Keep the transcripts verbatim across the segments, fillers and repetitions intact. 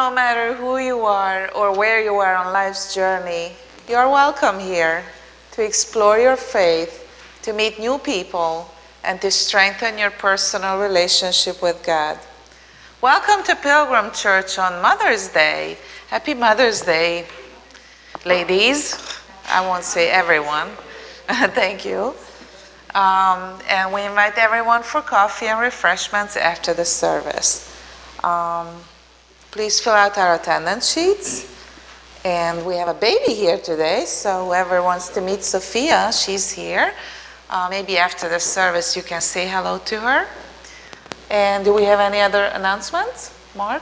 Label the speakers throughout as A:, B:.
A: no matter who you are or where you are on life's journey, you're welcome here to explore your faith, to meet new people, and to strengthen your personal relationship with God. Welcome to Pilgrim Church on Mother's Day. Happy Mother's Day, ladies. I won't say everyone. Thank you. Um, and we invite everyone for coffee and refreshments after the service. Um, please fill out our attendance sheets. And we have a baby here today, so whoever wants to meet Sophia, she's here. Uh, maybe after the service you can say hello to her. And do we have any other announcements? Mark?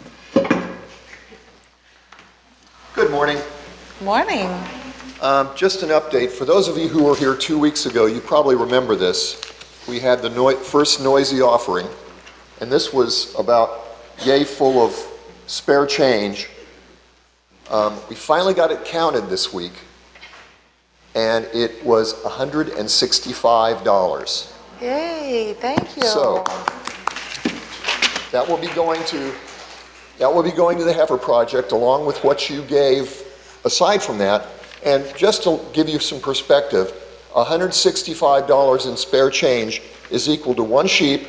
B: Good morning.
A: Morning.
B: Um, just an update. For those of you who were here two weeks ago, you probably remember this. We had the no- first noisy offering, and this was about yay full of spare change. Um, we finally got it counted this week, and it was one hundred sixty-five dollars.
A: Yay, thank you.
B: So that will be going to that will be going to the Heifer Project along with what you gave aside from that. And just to give you some perspective, one hundred sixty-five dollars in spare change is equal to one sheep,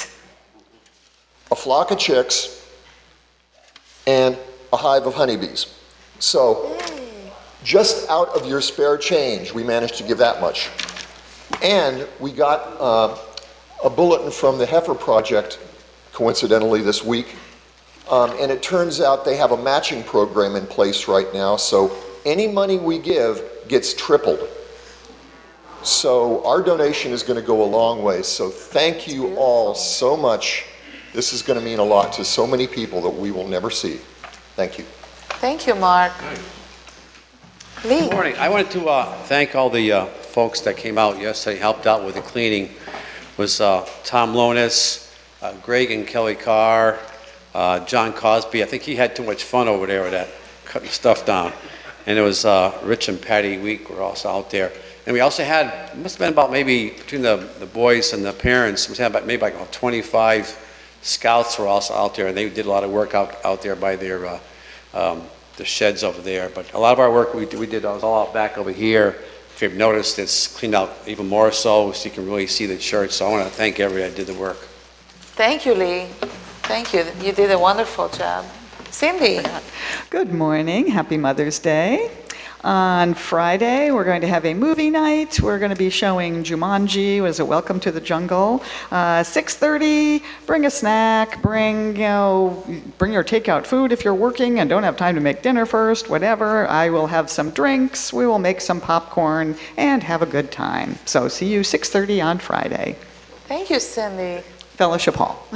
B: a flock of chicks, and a hive of honeybees. So just out of your spare change, we managed to give that much. And we got uh, a bulletin from the Heifer Project, coincidentally this week, um, and it turns out they have a matching program in place right now, so any money we give gets tripled. So our donation is going to go a long way, so thank you all so much. This is going to mean a lot to so many people that we will never see. Thank you.
A: Thank you, Mark. Lee.
C: Good morning. I wanted to uh, thank all the uh, folks that came out yesterday, helped out with the cleaning. It was uh, Tom Lonis, uh, Greg and Kelly Carr, uh, John Cosby. I think he had too much fun over there with that, cutting stuff down. And it was uh, Rich and Patty Week were also out there. And we also had, it must have been about maybe, between the, the boys and the parents, we had about maybe like about twenty-five scouts were also out there, and they did a lot of work out, out there by their uh, um, the sheds over there. But a lot of our work we did, we did was all out back over here. If you've noticed, it's cleaned out even more so, so you can really see the church. So I want to thank everybody that did the work.
A: Thank you, Lee. Thank you. You did a wonderful job. Cindy.
D: Good morning. Happy Mother's Day. On Friday, we're going to have a movie night. We're going to be showing Jumanji, what is it, Welcome to the Jungle. Uh, six thirty, bring a snack, bring, you know, bring your takeout food if you're working and don't have time to make dinner first, whatever. I will have some drinks, we will make some popcorn, and have a good time. So see you six thirty on Friday.
A: Thank you, Cindy.
D: Fellowship Hall.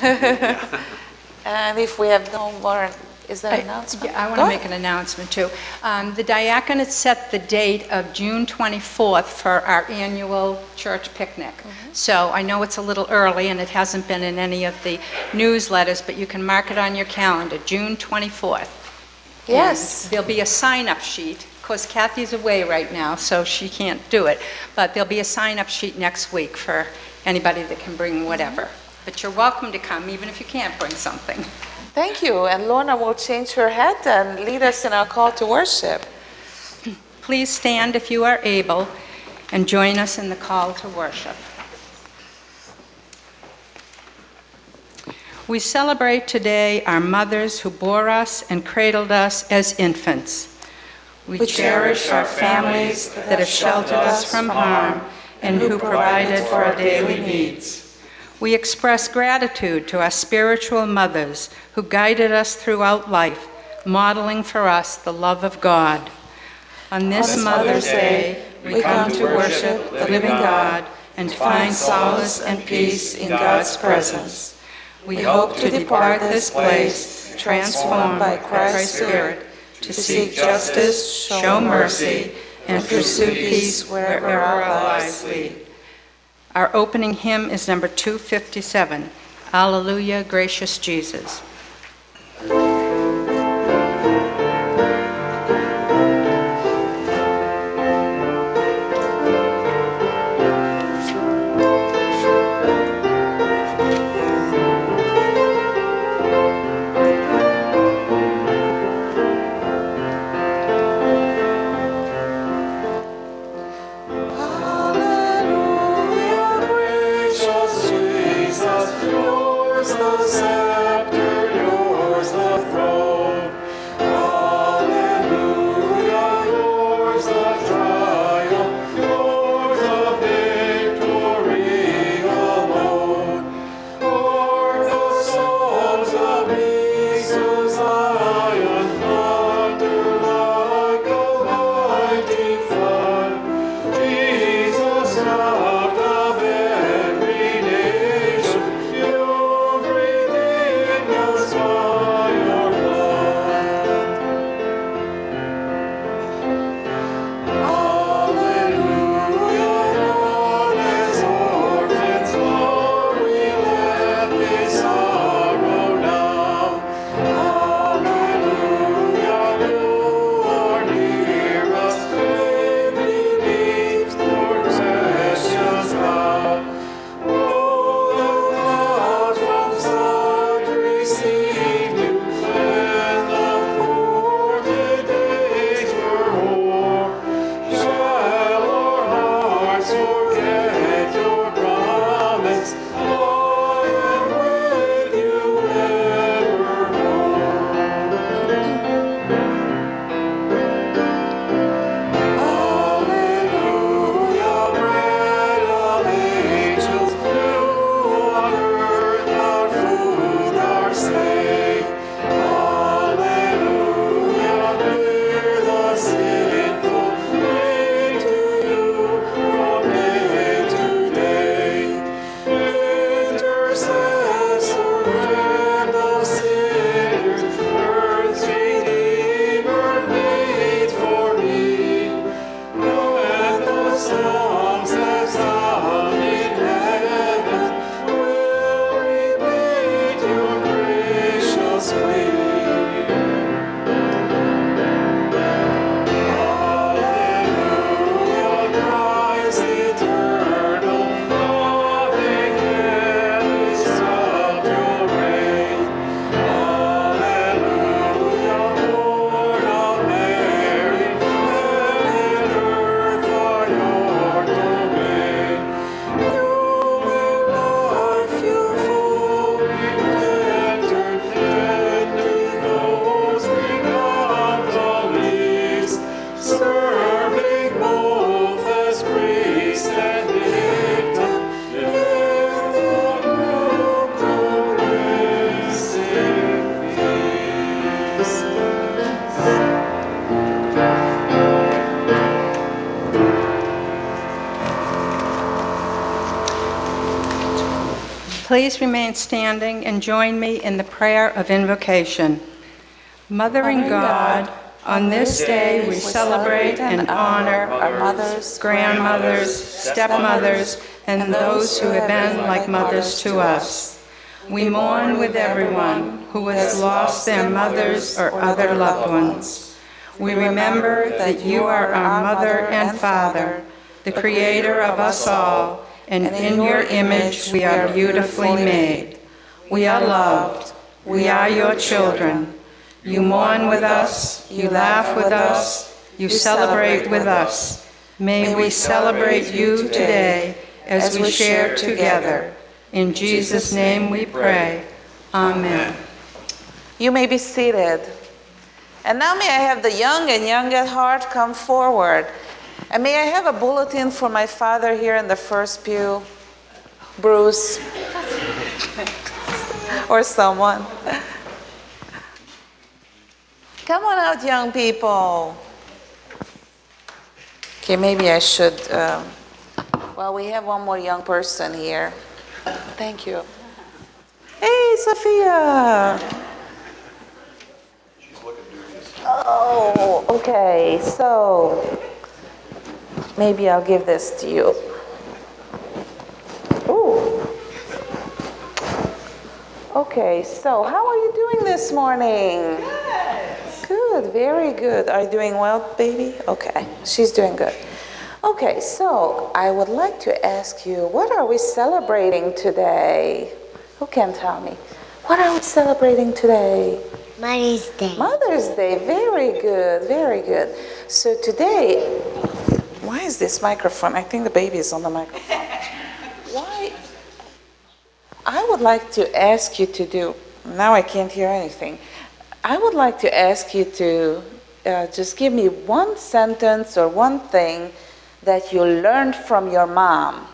A: And if we have no more, is there an announcement?
E: Yeah, I want to make an announcement too. Um, the diaconate set the date of June twenty-fourth for our annual church picnic. Mm-hmm. So I know it's a little early and it hasn't been in any of the newsletters, but you can mark it on your calendar, June twenty-fourth.
A: Yes.
E: And there'll be a sign-up sheet. Of course, Kathy's away right now, so she can't do it. But there'll be a sign-up sheet next week for anybody that can bring whatever. Mm-hmm. But you're welcome to come, even if you can't bring something.
A: Thank you. And Lorna will change her hat and lead us in our call to worship.
E: Please stand if you are able and join us in the call to worship. We celebrate today our mothers who bore us and cradled us as infants. We, we cherish our families that have sheltered us from harm and who provided for our daily needs. We express gratitude to our spiritual mothers who guided us throughout life, modeling for us the love of God. On this, On this Mother's Day, we come to worship the living God and find solace and peace in God's presence. We hope to depart this place transformed by Christ's Spirit to seek justice, show mercy, and pursue peace wherever our lives lead. Our opening hymn is number two fifty-seven, Alleluia, Gracious Jesus. Please remain standing and join me in the prayer of invocation. Mothering God, on this day we celebrate and honor our mothers, grandmothers, stepmothers, and those who have been like mothers to us. We mourn with everyone who has lost their mothers or other loved ones. We remember that you are our mother and father, the creator of us all, and in your image we are beautifully made. We are loved. We are your children. You mourn with us, you laugh with us, you celebrate with us. May we celebrate you today as we share together. In Jesus' name we pray. Amen.
A: You may be seated. And now may I have the young and young at heart come forward. And may I have a bulletin for my father here in the first pew? Bruce. Or someone. Come on out, young people. Okay, maybe I should, um, well, we have one more young person here. Thank you. Hey, Sophia. Oh, okay, so maybe I'll give this to you. Ooh. Okay, so how are you doing this morning? Good. Good, very good. Are you doing well, baby? Okay, she's doing good. Okay, so I would like to ask you, what are we celebrating today? Who can tell me? What are we celebrating today?
F: Mother's Day.
A: Mother's Day, very good, very good. So today, why is this microphone? I think the baby is on the microphone. Why? I would like to ask you to do, now I can't hear anything. I would like to ask you to uh, just give me one sentence or one thing that you learned from your mom.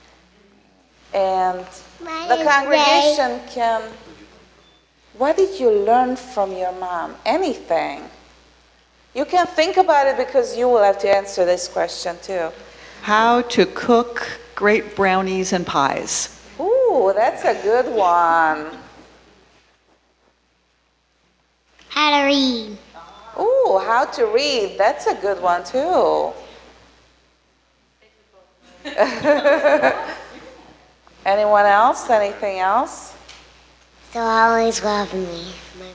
A: And the congregation can, what did you learn from your mom? Anything. You can think about it because you will have to answer this question too.
D: How to cook great brownies and pies.
A: Ooh, that's a good one.
F: How to read.
A: Ooh, how to read. That's a good one too. Anyone else? Anything else?
F: So always love me.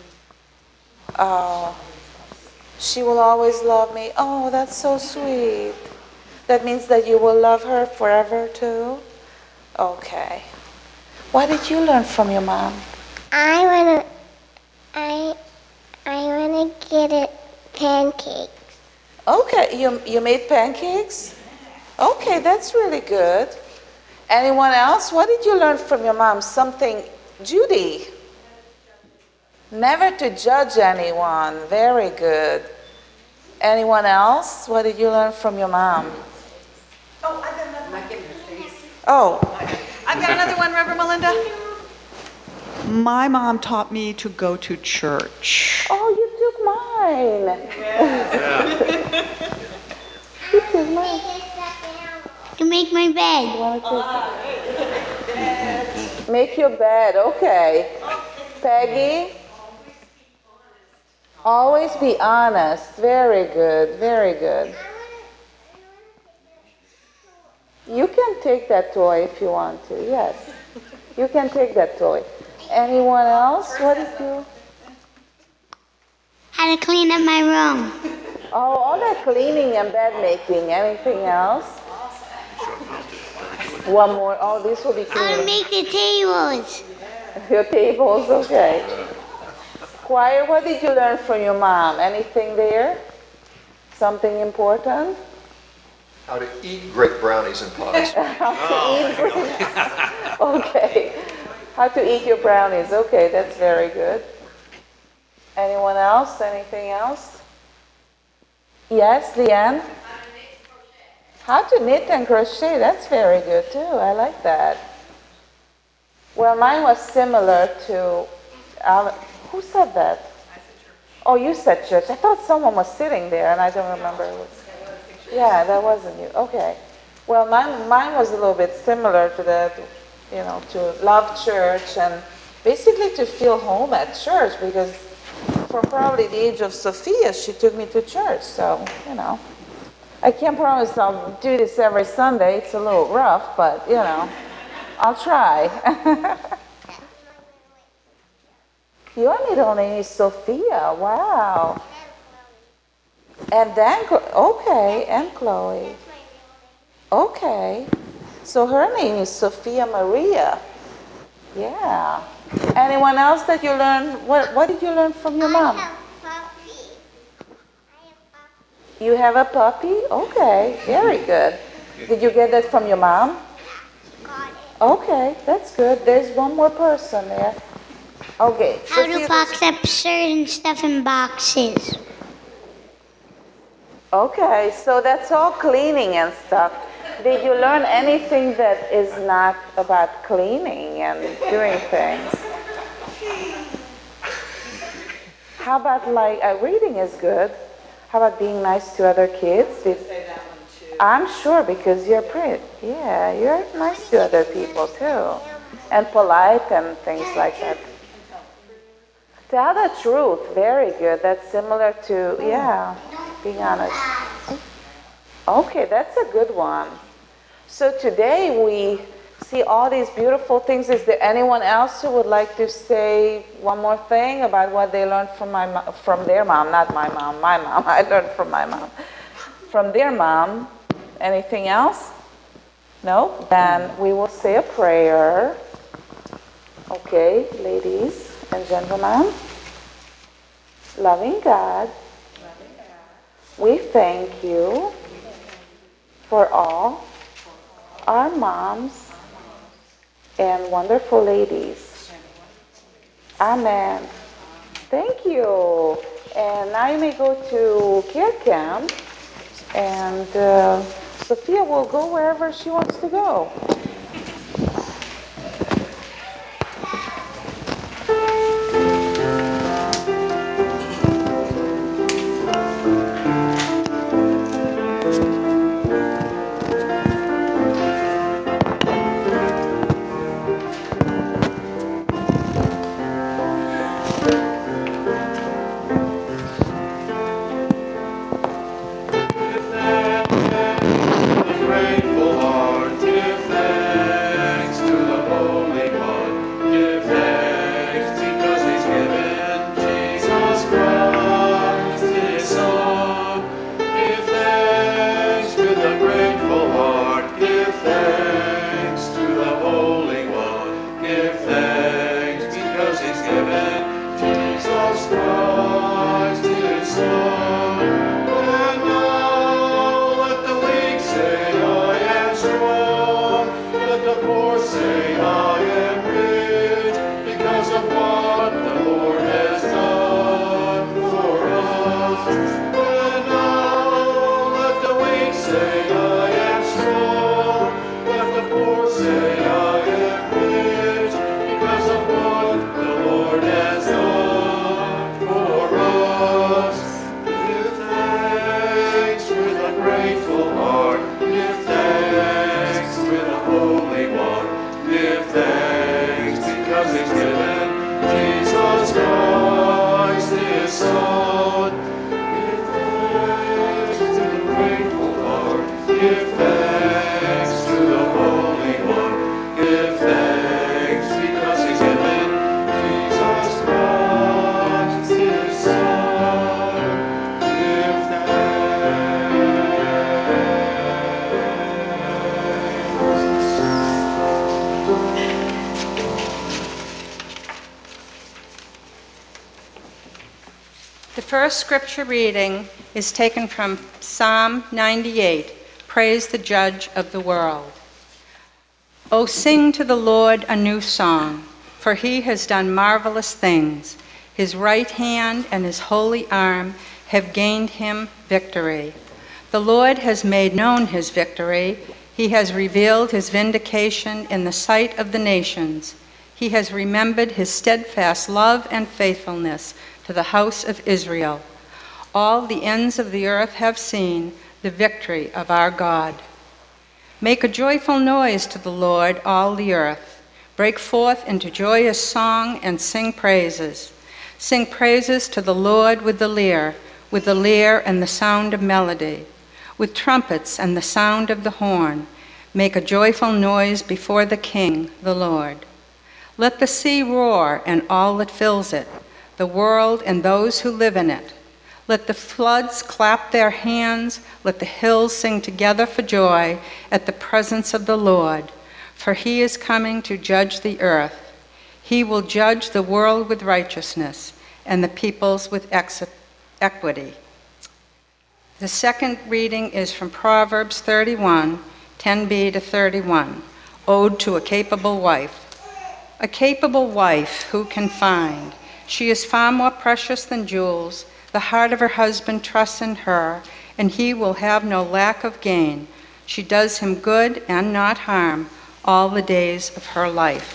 A: Oh, she will always love me. Oh, that's so sweet. That means that you will love her forever too? Okay. What did you learn from your mom?
F: I wanna, I, I wanna get it pancakes.
A: Okay, you, you made pancakes? Okay, that's really good. Anyone else? What did you learn from your mom? Something, Judy? Never to judge anyone. Very good. Anyone else? What did you learn from your mom?
D: Oh, I've got another one.
A: Oh.
D: I've got another one, Reverend Melinda. My mom taught me to go to church.
A: Oh, you took mine. Yeah. You took mine.
F: To make my bed.
A: Make your bed, okay. Peggy? Always be honest. Very good, very good. You can take that toy if you want to, yes. You can take that toy. Anyone else? What did you?
F: How to clean up my room.
A: Oh, all that cleaning and bed making. Anything else? One more. Oh, this will be
F: How to
A: cleaning.
F: make the tables.
A: Your tables, okay. Choir, what did you learn from your mom? Anything there? Something important?
B: How to eat great brownies and pies.
A: How to eat brownies. Okay. How to eat your brownies. Okay, that's very good. Anyone else? Anything else? Yes, Leanne? How to knit and crochet. That's very good too. I like that. Well, mine was similar to, uh, who said that? Oh, you said church. I thought someone was sitting there and I don't remember. It was, yeah, that wasn't you. Okay. Well, mine, mine was a little bit similar to that. you know, to love church and basically to feel home at church, because from probably the age of Sophia, she took me to church. So, you know, I can't promise I'll do this every Sunday. It's a little rough, but, you know, I'll try. Your middle name is Sophia. Wow. And then, okay, and Chloe. Okay. So her name is Sophia Maria. Yeah. Anyone else that you learned? What, what did you learn from your mom?
F: I have puppy. I have puppy.
A: You have a puppy? Okay, very good. Did you get that from your mom?
F: Got it.
A: Okay, that's good. There's one more person there. Okay.
F: How to
A: Sophia,
F: box up certain stuff in boxes.
A: okay, so that's all cleaning and stuff. Did you learn anything that is not about cleaning and doing things? How about, like, uh, reading is good. How about being nice to other kids? Did, I'm sure, because you're pretty. Yeah, you're nice to other people too. And polite and things like that. Tell the truth. Very good. That's similar to, yeah, being honest. Okay, that's a good one. So today we see all these beautiful things. Is there anyone else who would like to say one more thing about what they learned from my mo- from their mom? Not my mom. My mom. I learned from my mom. From their mom. Anything else? No? Then we will say a prayer. Okay, ladies and gentlemen. Loving God, we thank you for all our moms and wonderful ladies. Amen. Thank you. And now you may go to care camp, and uh, Sophia will go wherever she wants to go.
G: Grateful heart, give thanks to the Holy One. Give thanks because He's given Jesus Christ His Son. Give thanks with a grateful heart. Give thanks to the Holy One. Give thanks because He's given Jesus Christ His Son. And now let the weak say, I am strong. Let the poor say, I am rich, because of what the Lord has done for us. And now let the weak say, I am strong. Let the poor say, I am rich, because of what the Lord has done for us. Give thanks with a grateful heart. Give thanks with a holy one. Give thanks because He's given Jesus Christ His Son. Give thanks to the grateful heart. Give thanks to the Holy One. Give thanks because He's given Jesus Christ His Son. Give
E: The first scripture reading is taken from Psalm ninety-eight, Praise the Judge of the World. O sing to the Lord a new song, for He has done marvelous things. His right hand and His holy arm have gained Him victory. The Lord has made known His victory. He has revealed His vindication in the sight of the nations. He has remembered His steadfast love and faithfulness to the house of Israel. All the ends of the earth have seen the victory of our God. Make a joyful noise to the Lord, all the earth. Break forth into joyous song and sing praises. Sing praises to the Lord with the lyre, with the lyre and the sound of melody, with trumpets and the sound of the horn. Make a joyful noise before the King, the Lord. Let the sea roar and all that fills it, the world and those who live in it. Let the floods clap their hands, let the hills sing together for joy at the presence of the Lord, for he is coming to judge the earth. He will judge the world with righteousness and the peoples with ex- equity. The second reading is from Proverbs thirty-one, ten b to thirty-one, Ode to a Capable Wife. A capable wife who can find? She is far more precious than jewels. The heart of her husband trusts in her, and he will have no lack of gain. She does him good and not harm all the days of her life.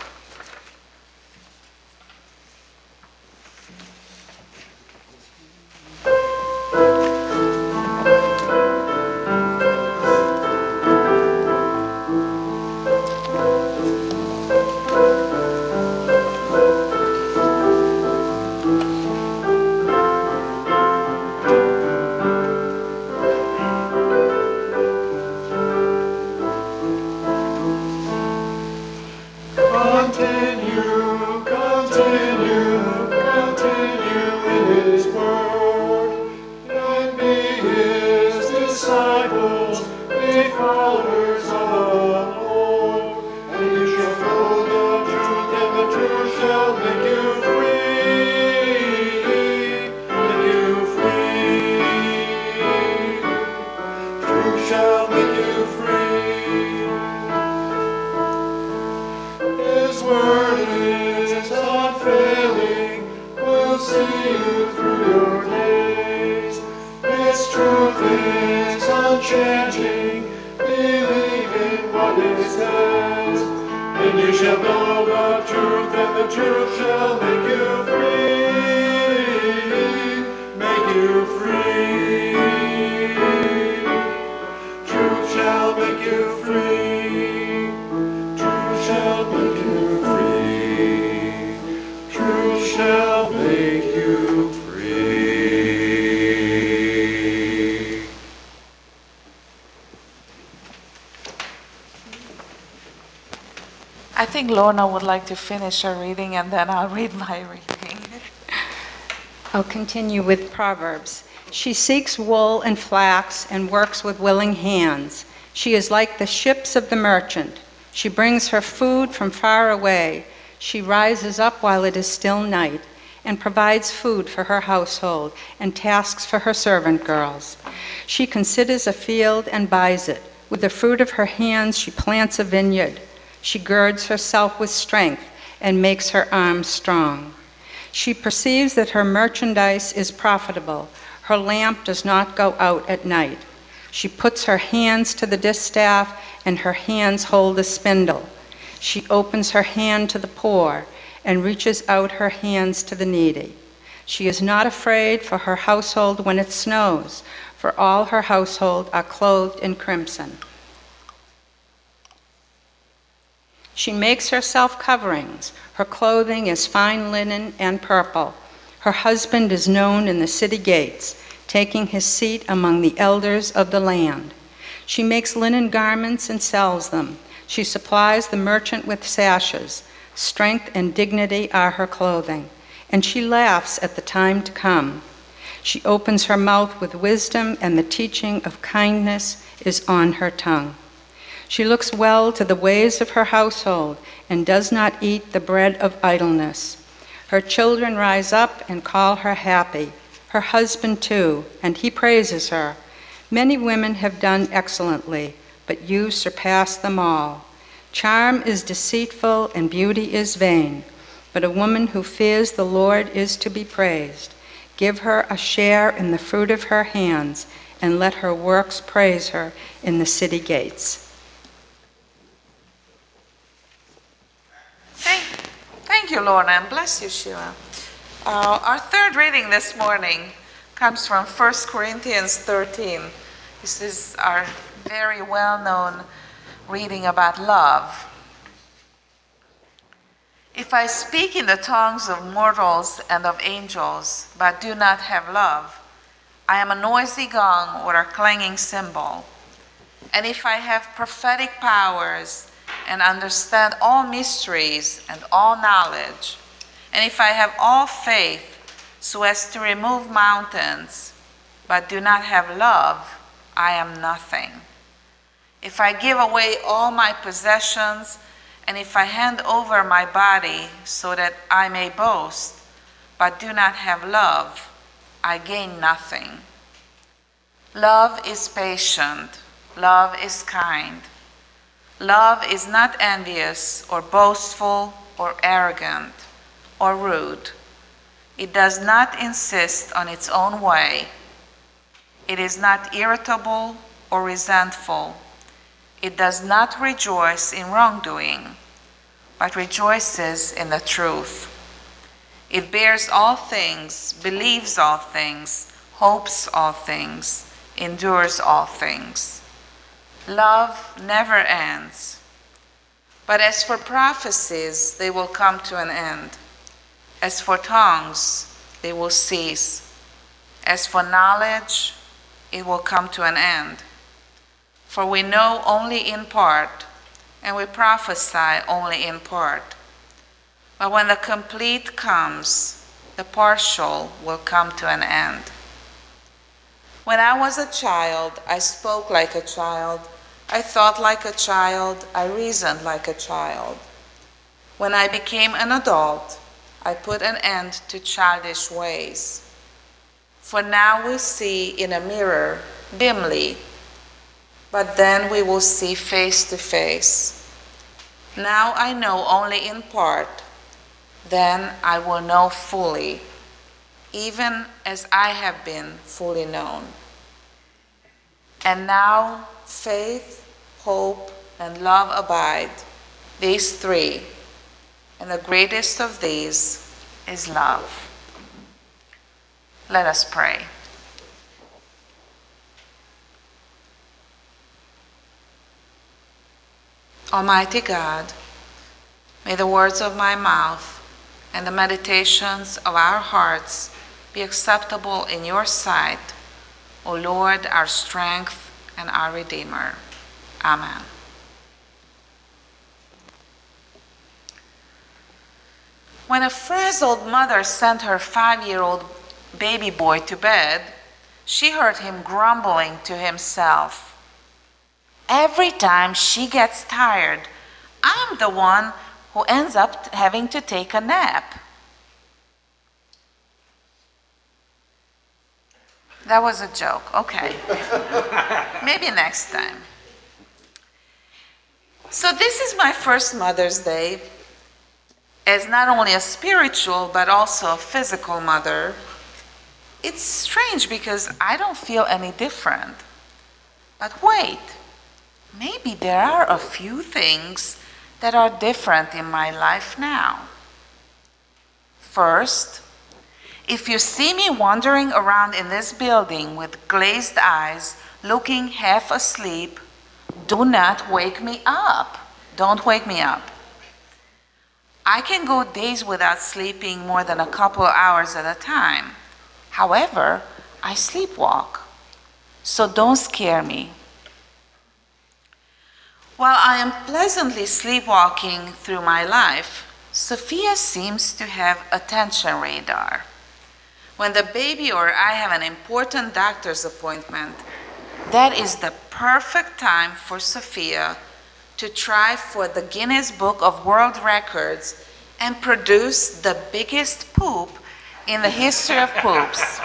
G: Continue, continue, continue in his word, and be his disciples, be followers of the Lord. And you shall know the truth, and the truth shall make you free, make you free. Truth shall make you free. His word is unfailing, will see you through your days. His truth is unchanging, believe in what it says. And you shall know the truth, and the truth shall make you free, make you free. Truth shall make you free. Truth shall make you free. Truth shall make you free.
A: I think Lorna would like to finish her reading and then I'll read my reading.
E: I'll continue with Proverbs. She seeks wool and flax and works with willing hands. She is like the ships of the merchant. She brings her food from far away. She rises up while it is still night and provides food for her household and tasks for her servant girls. She considers a field and buys it. With the fruit of her hands she plants a vineyard. She girds herself with strength and makes her arms strong. She perceives that her merchandise is profitable. Her lamp does not go out at night. She puts her hands to the distaff, and her hands hold the spindle. She opens her hand to the poor and reaches out her hands to the needy. She is not afraid for her household when it snows, for all her household are clothed in crimson. She makes herself coverings. Her clothing is fine linen and purple. Her husband is known in the city gates, taking his seat among the elders of the land. She makes linen garments and sells them. She supplies the merchant with sashes. Strength and dignity are her clothing, and she laughs at the time to come. She opens her mouth with wisdom, and the teaching of kindness is on her tongue. She looks well to the ways of her household and does not eat the bread of idleness. Her children rise up and call her happy, her husband too, and he praises her. Many women have done excellently, but you surpass them all. Charm is deceitful and beauty is vain, but a woman who fears the Lord is to be praised. Give her a share in the fruit of her hands, and let her works praise her in the city gates.
A: Thank, thank you, Lorna, and bless you, Sheila. Uh, our third reading this morning comes from First Corinthians thirteen. This is our very well-known reading about love. If I speak in the tongues of mortals and of angels, but do not have love, I am a noisy gong or a clanging cymbal. And if I have prophetic powers and understand all mysteries and all knowledge, and if I have all faith so as to remove mountains, but do not have love, I am nothing. If I give away all my possessions, and if I hand over my body so that I may boast, but do not have love, I gain nothing. Love is patient. Love is kind. Love is not envious or boastful or arrogant or rude. It does not insist on its own way. It is not irritable or resentful. It does not rejoice in wrongdoing, but rejoices in the truth. It bears all things, believes all things, hopes all things, endures all things. Love never ends. But as for prophecies, they will come to an end. As for tongues, they will cease. As for knowledge, it will come to an end. For we know only in part, and we prophesy only in part. But when the complete comes, the partial will come to an end. When I was a child, I spoke like a child, I thought like a child, I reasoned like a child. When I became an adult, I put an end to childish ways. For now we see in a mirror dimly, but then we will see face to face. Now I know only in part, then I will know fully, even as I have been fully known. And now faith, hope, and love abide, these three, and the greatest of these is love. Let us pray. Almighty God, may the words of my mouth and the meditations of our hearts be acceptable in your sight, O Lord, our strength and our Redeemer. Amen. When a frazzled mother sent her five-year-old baby boy to bed, she heard him grumbling to himself. Every time she gets tired, I'm the one who ends up having to take a nap. That was a joke. Okay. Maybe next time. So this is my first Mother's Day as not only a spiritual but also a physical mother. It's strange because I don't feel any different. But wait, maybe there are a few things that are different in my life now. First, if you see me wandering around in this building with glazed eyes, looking half asleep, do not wake me up. Don't wake me up. I can go days without sleeping more than a couple of hours at a time. However, I sleepwalk, so don't scare me. While I am pleasantly sleepwalking through my life, Sophia seems to have attention radar. When the baby or I have an important doctor's appointment, that is the perfect time for Sophia to try for the Guinness Book of World Records and produce the biggest poop in the history of poops.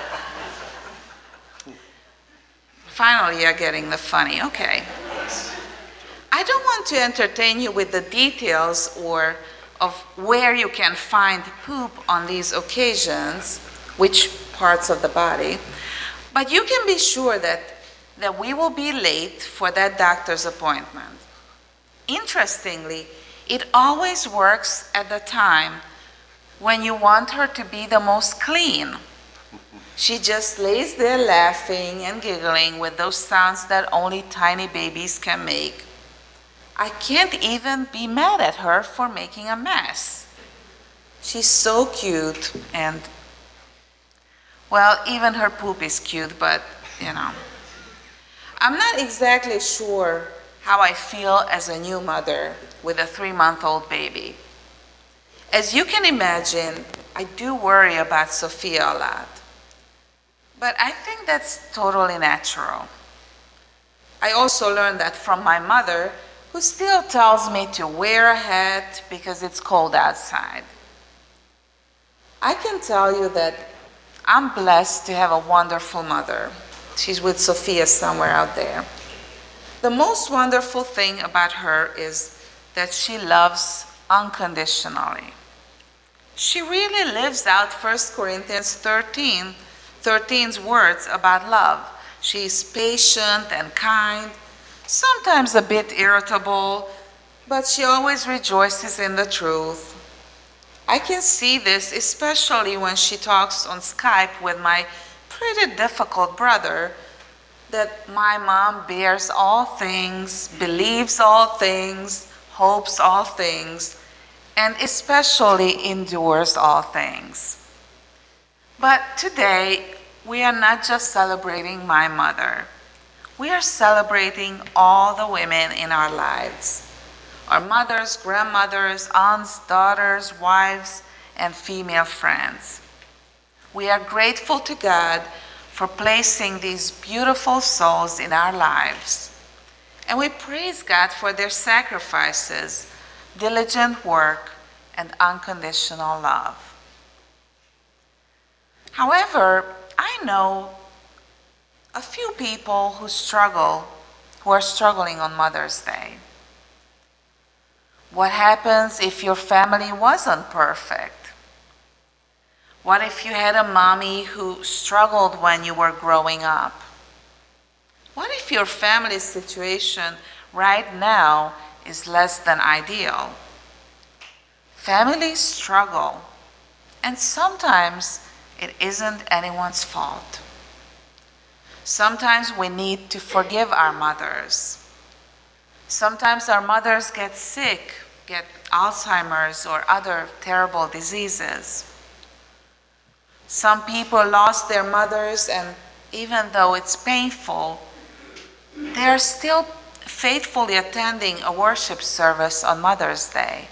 A: Finally, you're getting the funny. Okay. I don't want to entertain you with the details or of where you can find poop on these occasions, which parts of the body, but you can be sure that, that we will be late for that doctor's appointment. Interestingly, it always works at the time when you want her to be the most clean. She just lays there laughing and giggling with those sounds that only tiny babies can make. I can't even be mad at her for making a mess. She's so cute, and well, even her poop is cute, but you know. I'm not exactly sure how I feel as a new mother with a three-month-old baby. As you can imagine, I do worry about Sophia a lot. But I think that's totally natural. I also learned that from my mother, who still tells me to wear a hat because it's cold outside. I can tell you that I'm blessed to have a wonderful mother. She's with Sophia somewhere out there. The most wonderful thing about her is that she loves unconditionally. She really lives out First Corinthians thirteen, thirteen's words about love. She's patient and kind, sometimes a bit irritable, but she always rejoices in the truth. I can see this especially when she talks on Skype with my pretty difficult brother, that my mom bears all things, believes all things, hopes all things, and especially endures all things. But today, we are not just celebrating my mother. We are celebrating all the women in our lives. Our mothers, grandmothers, aunts, daughters, wives, and female friends. We are grateful to God for placing these beautiful souls in our lives. And we praise God for their sacrifices, diligent work, and unconditional love. However, I know a few people who struggle, who are struggling on Mother's Day. What happens if your family wasn't perfect? What if you had a mommy who struggled when you were growing up? What if your family situation right now is less than ideal? Families struggle, and sometimes it isn't anyone's fault. Sometimes we need to forgive our mothers. Sometimes our mothers get sick, get Alzheimer's or other terrible diseases. Some people lost their mothers, and even though it's painful, they are still faithfully attending a worship service on Mother's Day.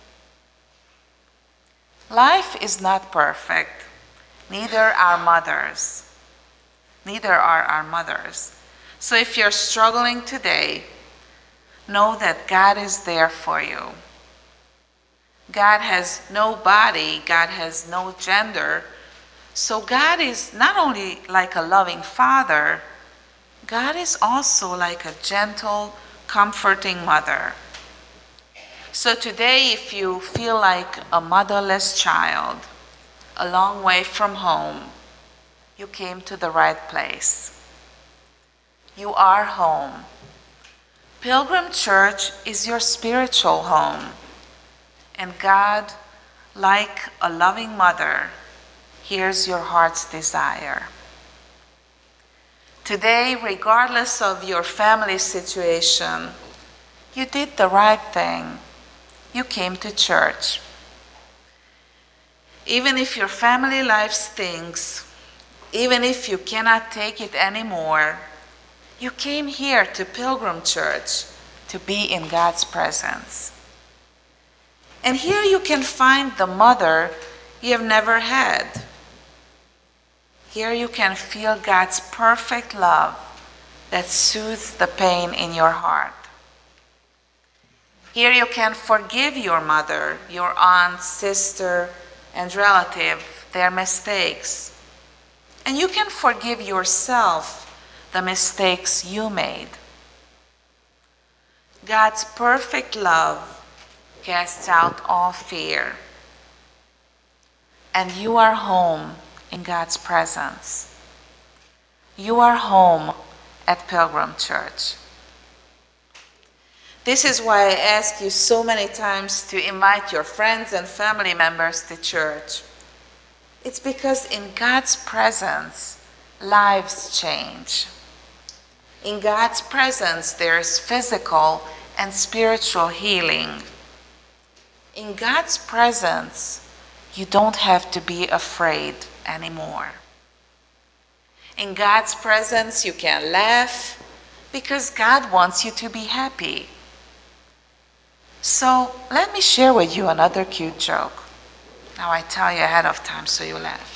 A: Life is not perfect, neither are mothers. Neither are our mothers. So if you're struggling today, know that God is there for you. God has no body, God has no gender. So God is not only like a loving father, God is also like a gentle, comforting mother. So today, if you feel like a motherless child, a long way from home, you came to the right place. You are home. Pilgrim Church is your spiritual home. And God, like a loving mother, hears your heart's desire. Today, regardless of your family situation, you did the right thing. You came to church. Even if your family life stinks, even if you cannot take it anymore, you came here to Pilgrim Church to be in God's presence. And here you can find the mother you have never had. Here you can feel God's perfect love that soothes the pain in your heart. Here you can forgive your mother, your aunt, sister, and relative their mistakes. And you can forgive yourself the mistakes you made. God's perfect love casts out all fear. And you are home in God's presence. You are home at Pilgrim Church. This is why I ask you so many times to invite your friends and family members to church. It's because in God's presence, lives change. In God's presence, there is physical and spiritual healing. In God's presence, you don't have to be afraid anymore. In God's presence, you can laugh because God wants you to be happy. So let me share with you another cute joke. Now I tell you ahead of time so you laugh.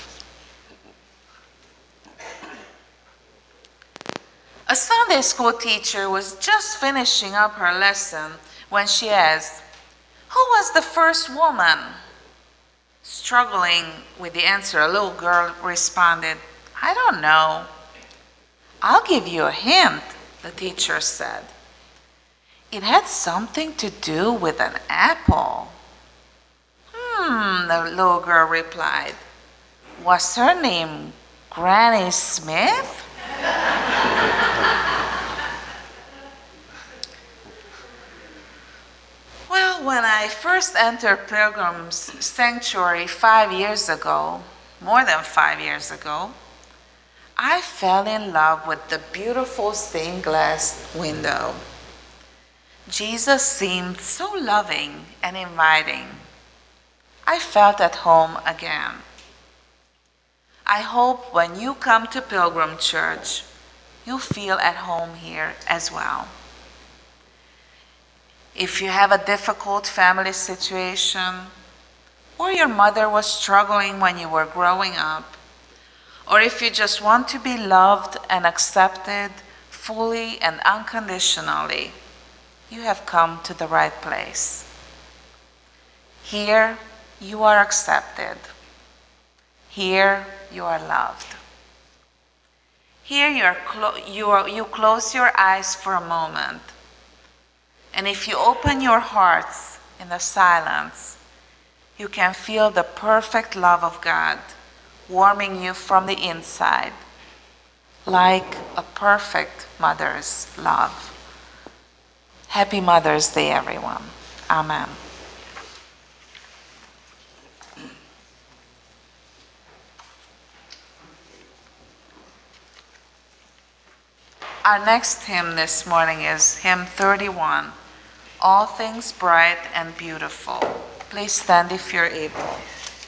A: A Sunday school teacher was just finishing up her lesson when she asked, "Who was the first woman?" Struggling with the answer, a little girl responded, "I don't know." "I'll give you a hint," the teacher said. "It had something to do with an apple." "Hmm," the little girl replied. "Was her name Granny Smith?" Well, when I first entered Pilgrim's Sanctuary five years ago, more than five years ago, I fell in love with the beautiful stained glass window. Jesus seemed so loving and inviting. I felt at home again. I hope when you come to Pilgrim Church, you feel at home here as well. If you have a difficult family situation, or your mother was struggling when you were growing up, or if you just want to be loved and accepted fully and unconditionally, you have come to the right place. Here, you are accepted. Here, you are loved. Here, you, are clo- you, are, you close your eyes for a moment. And if you open your hearts in the silence, you can feel the perfect love of God warming you from the inside, like a perfect mother's love. Happy Mother's Day, everyone. Amen. Our next hymn this morning is hymn thirty-one, All Things Bright and Beautiful. Please stand if you're able.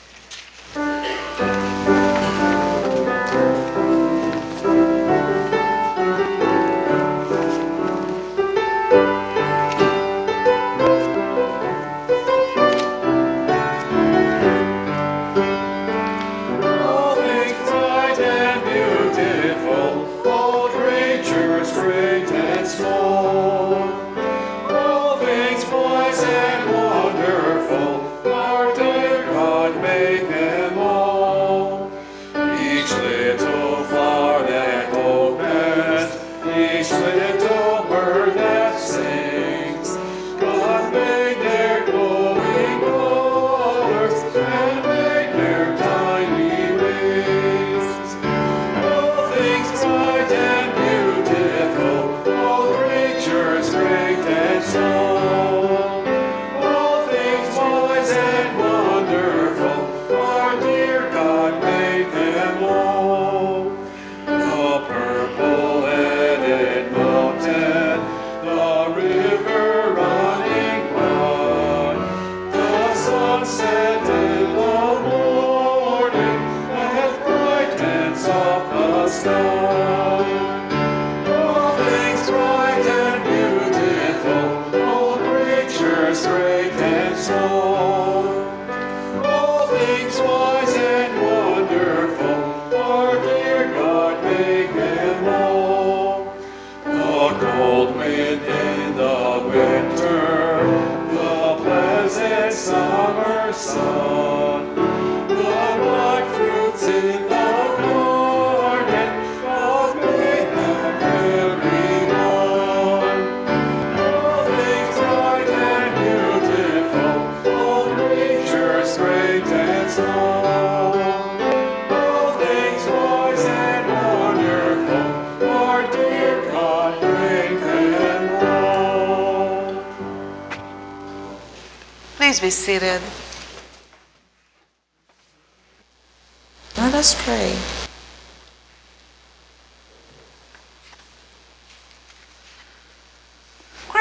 G: All things bright and beautiful, all creatures great and small. All things wise and wonderful, our dear God made them all. Each little flower that opens, each little bird that sings, God made their glowing colors and made their tiny wings. All things bright and beautiful, all creatures great and small. All things wise and wonderful, our dear God made them all. The purple-headed mountain, the river running by, the sunset in the morning, and bright and soft the sky. All things bright and beautiful, all creatures great and small. All things wise and wonderful, our dear God made them all. The cold wind in the winter, the pleasant summer sun, the black fruits in the garden, God made them every one. All things bright and beautiful, all creatures great and small. All things wise and wonderful, our dear God made them all.
A: Please be seated. Let us pray.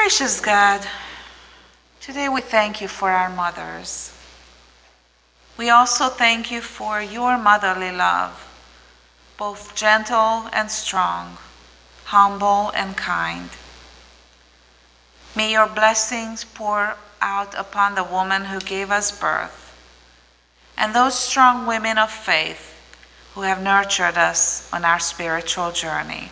A: Gracious God, today we thank you for our mothers. We also thank you for your motherly love, both gentle and strong, humble and kind. May your blessings pour out upon the woman who gave us birth, and those strong women of faith who have nurtured us on our spiritual journey.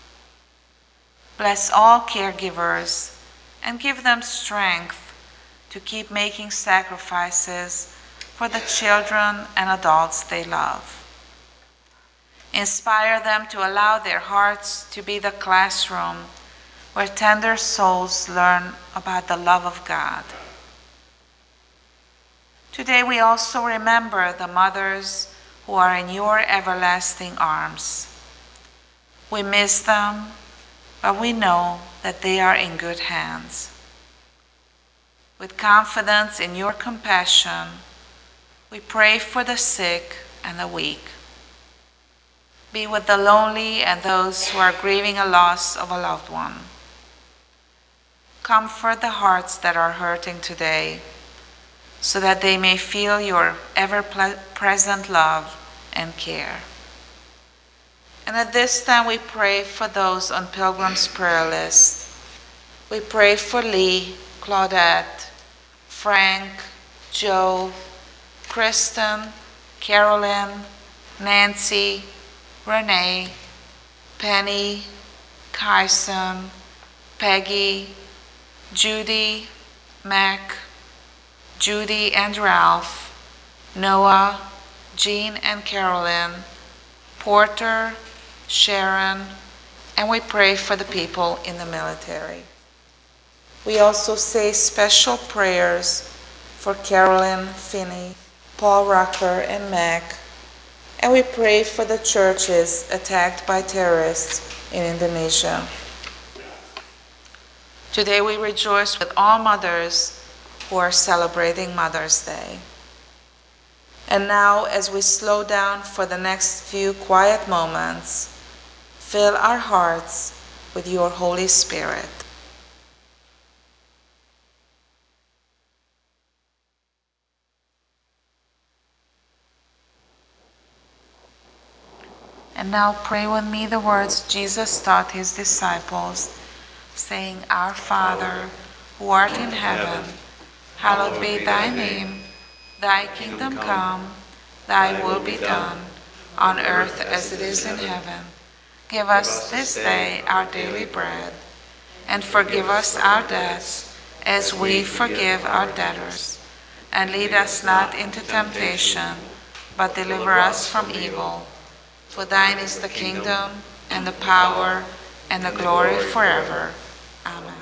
A: Bless all caregivers and give them strength to keep making sacrifices for the children and adults they love. Inspire them to allow their hearts to be the classroom where tender souls learn about the love of God. Today we also remember the mothers who are in your everlasting arms. We miss them, but we know that they are in good hands. With confidence in your compassion, we pray for the sick and the weak. Be with the lonely and those who are grieving a loss of a loved one. Comfort the hearts that are hurting today, so that they may feel your ever-present love and care. And at this time we pray for those on Pilgrim's prayer list. We pray for Lee, Claudette, Frank, Joe, Kristen, Carolyn, Nancy, Renee, Penny, Kyson, Peggy, Judy, Mac, Judy and Ralph, Noah, Jean and Carolyn, Porter, Sharon, and we pray for the people in the military. We also say special prayers for Carolyn Finney, Paul Rucker, and Mac, and we pray for the churches attacked by terrorists in Indonesia. Today we rejoice with all mothers who are celebrating Mother's Day. And now, as we slow down for the next few quiet moments, fill our hearts with your Holy Spirit. And now pray with me the words Jesus taught his disciples, saying, Our Father, who art in heaven, hallowed be thy name. Thy kingdom come, thy will be done, on earth as it is in heaven. Give us this day our daily bread, and forgive us our debts, as we forgive our debtors. And lead us not into temptation, but deliver us from evil. For thine is the kingdom, and the power, and the glory forever. Amen.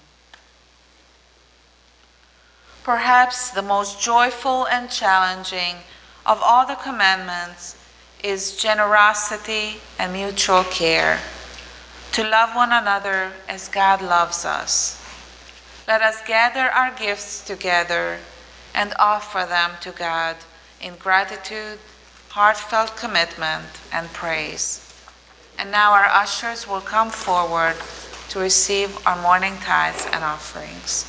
A: Perhaps the most joyful and challenging of all the commandments is generosity and mutual care, to love one another as God loves us. Let us gather our gifts together and offer them to God in gratitude, heartfelt commitment, and praise. And now our ushers will come forward to receive our morning tithes and offerings.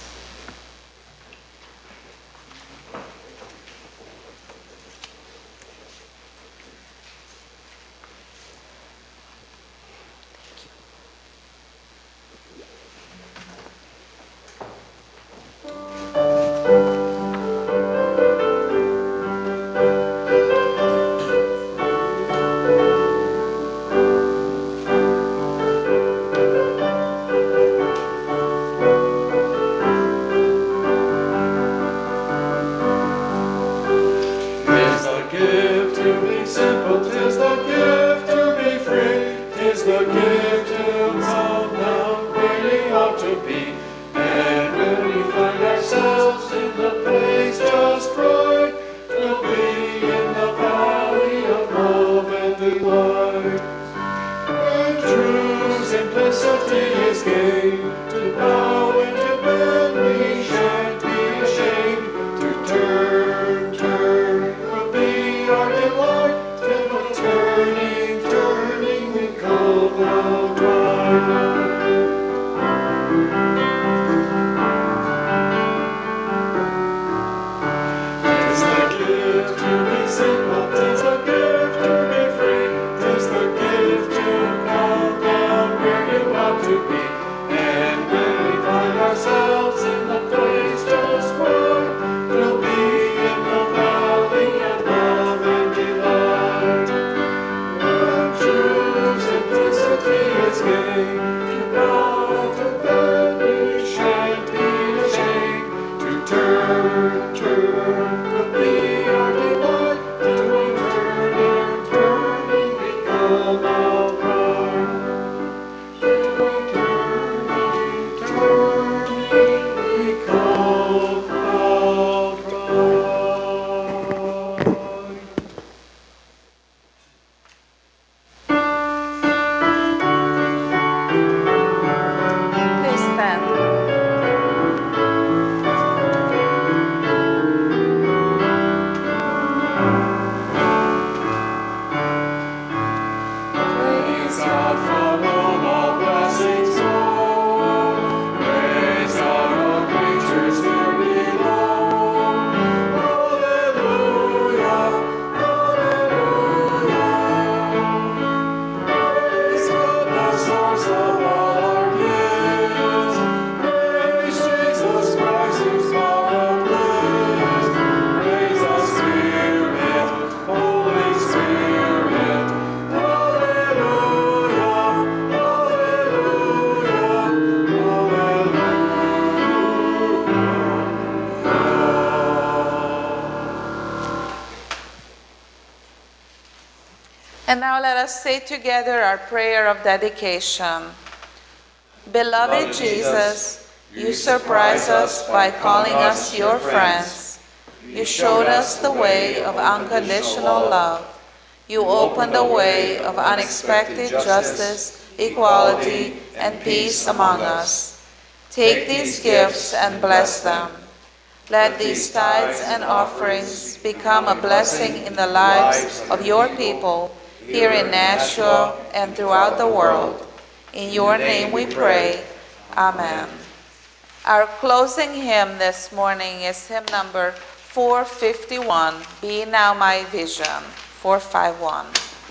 G: Tis the gift to be simple, tis the gift to be free, tis the gift to come down where you ought to be. And when we find ourselves in the place just right, we'll be in the valley of love and delight. And true simplicity is gain, to bow and to bend we shan't be ashamed, to turn, turn will be our delight, till the turning, turning we come out right. want to be. And when we find ourselves in the place just right, we'll be in the valley of love and delight. When true simplicity is gained, to bow to bed we shan't be ashamed. To turn, turn, will be our delight, till we turn and turning become outright. Till we turning, turning become outright.
A: Please stand.
G: Praise God from whom all blessings flow. Praise God, all creatures here below. Hallelujah, hallelujah. Praise God, the source of all our gifts. Praise Jesus Christ, whose power uplifts. Praise the Spirit, Holy Spirit. Hallelujah, hallelujah, hallelujah.
A: And now let us say together our prayer of dedication. Beloved Jesus, you surprise us by calling us your friends. You showed us the way of unconditional love. You opened the way of unexpected justice, equality, and peace among us. Take these gifts and bless them. Let these tithes and offerings become a blessing in the lives of your people here in Nashua and throughout the world. In your name we pray. Amen. Our closing hymn this morning is hymn number four fifty-one, Be Now My Vision, four fifty-one.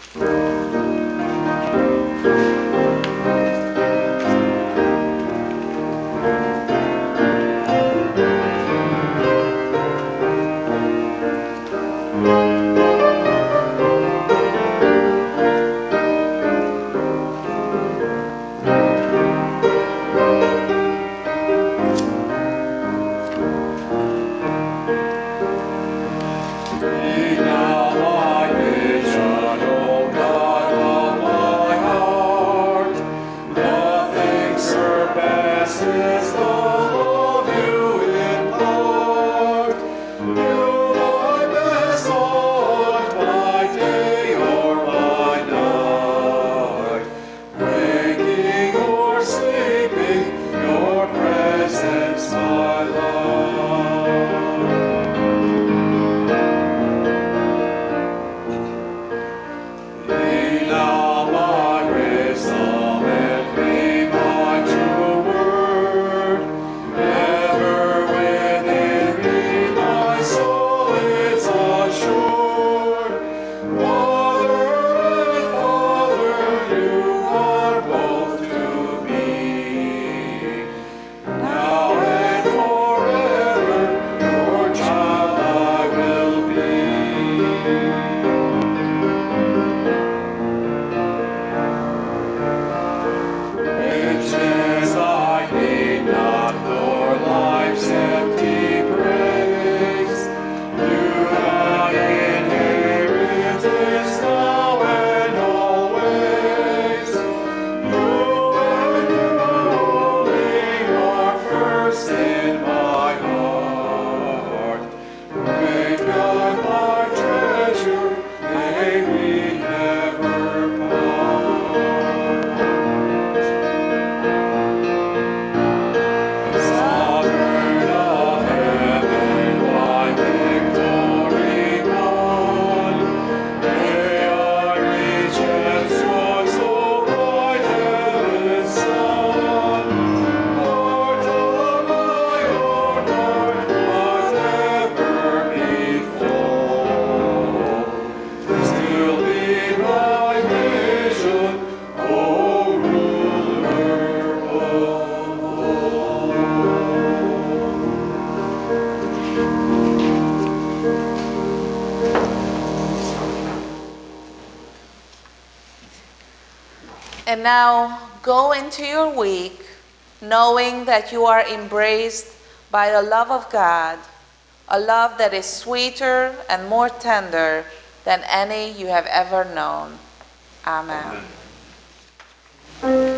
G: Be now my vision, O God of my heart. Nothing surpasses the love you impart. You my best thought by day or by night. Waking or sleeping, your presence my life. Be now my wisdom and be my true word.
A: And now go into your week knowing that you are embraced by the love of God, a love that is sweeter and more tender than any you have ever known. Amen.
C: Amen.